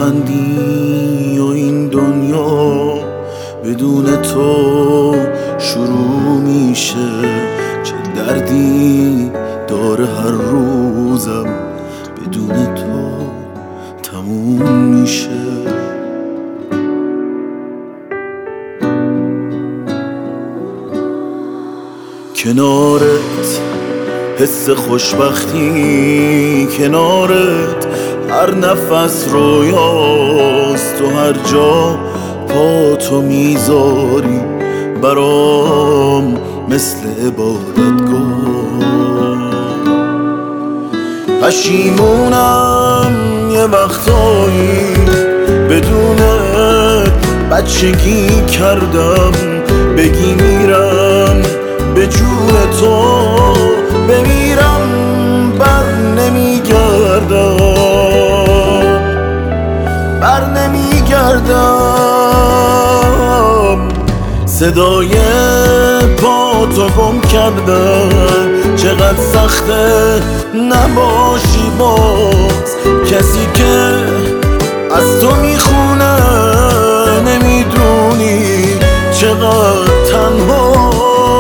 بلندی و این دنیا بدون تو شروع میشه. چه دردی داره هر روزم بدون تو تموم میشه. کنارت حس خوشبختی، کنارت هر نفس رویاست. تو هر جا پاتو میذاری برام مثل عبادتگاه. پشیمونم یه وقتایی بدون بچگی کردم. بگی میرم به جون تو بمیرم بر نمیگردم. صدای پاتو گم کردم. چقدر سخته نباشی باز کسی که از تو میخونه. نمیدونی چقدر تنها.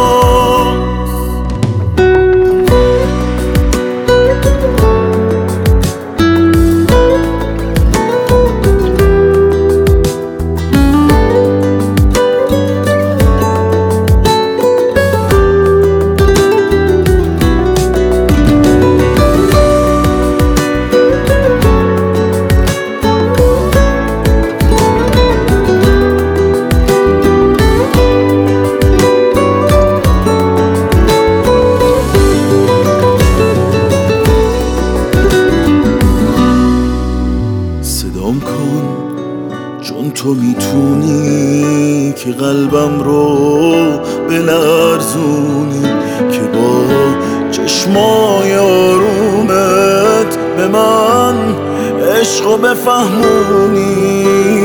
صدام کن چون تو میتونی که قلبم رو بلرزونی. که با چشمای آرومت به من عشقو بفهمونی.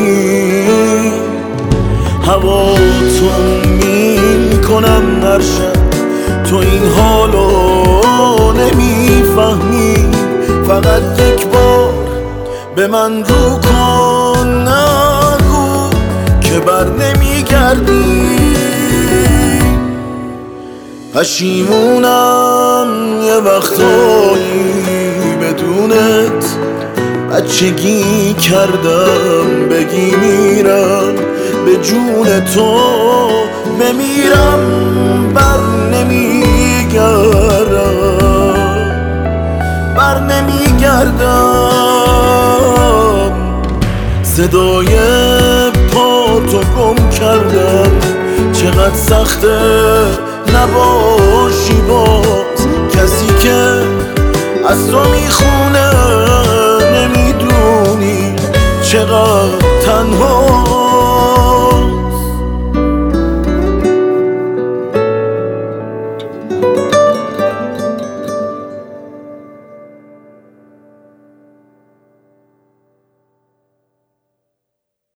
هواتو میکنم هر شب تو این حالو نمیفهمی. فقط یک بار به من رو کن، نگو که بر نمیگردی. پشیمونم یه وقتایی بدونت بچگی کردم. بگی میرم به جون تو بمیرم بر نمیگردم. صدای پاتو گم کردم. چقدر سخته نباشی باز کسی که از تو میخونه. نمیدونی چقدر